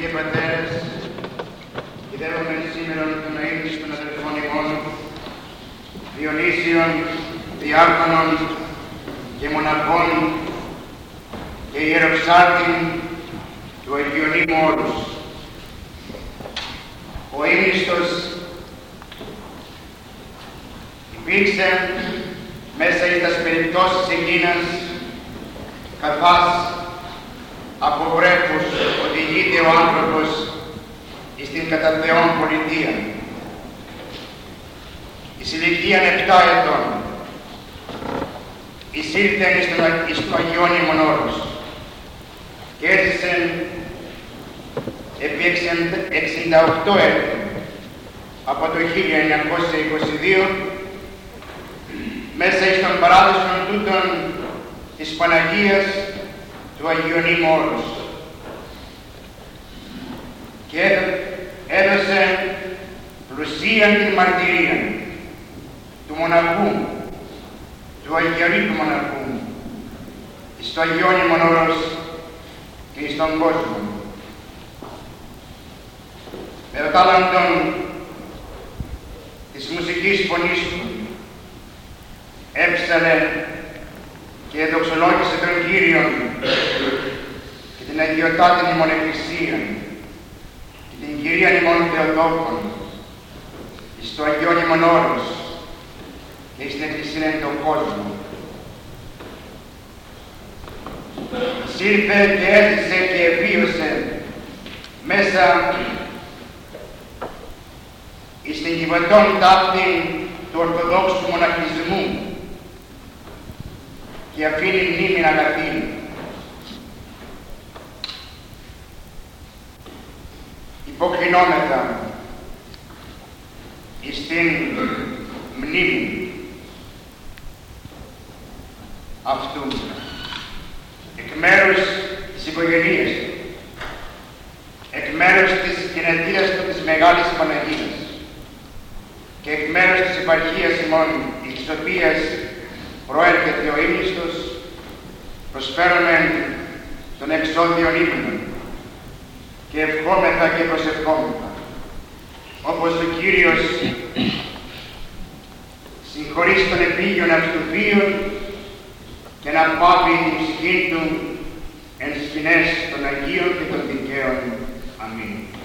και πατέρες, κυδεύομεν σήμερα τον αείμνης των αδελφών ημών, Διονύσιων, διάκονων και μοναχών και ιεροψάρτην του Αγιονύμου όλους. Ο ύμνηστος υπήρξε μέσα εις τας περιπτώσεις εκείνας, καθάς από βρέφους οδηγείται ο άνθρωπος εις την κατά Θεόν πολιτεία. Εις ηλικίαν 7 ετών εισήλθεν εις το Αγιώνυμον όρος και έζησεν επί 68 έτη από το 1922 μέσα εις τον παράδεισον τούτον της Παναγίας του Αγιονύμου όρους και έδωσε πλουσίαν την μαρτυρία του μοναχού, του Αγιορείτου μοναχού εις το Αγιώνυμον όρος και εις τον κόσμο. Με το τάλαντον της μουσικής φωνής του έψαλε και δοξολόγησε τον Κύριον και την αγιωτάτην ημών Εκκλησίαν και την Κυρίαν ημών Θεοτόκον εις το Αγιώνυμον όρος και εις την Εκκλησίαν εν τον κόσμο. Εισήλθε και έζησε και ευίωσε μέσα εις την κυβωτών ταύτην του Ορθοδόξου μοναχισμού και αφήνει μνήμην αγαθήν. Υποκρινόμεθα εις την μνήμη αυτού εκ μέρους της οικογενείας του, εκ μέρους της γενετίας του της Μεγάλης Παναγίας και εκ μέρους της επαρχίας ημών, εις της οποίας προέρχεται ο ύμνηστος, προσφέρουμε τον εξώδιον ύμνο και ευχόμεθα και προσευχόμεθα, όπως ο Κύριος συγχωρήσει τον επίγειον αυτουβίων και να πάβει την ψυχή του εν σκηνές των Αγίων και των δικαίων. Αμήν.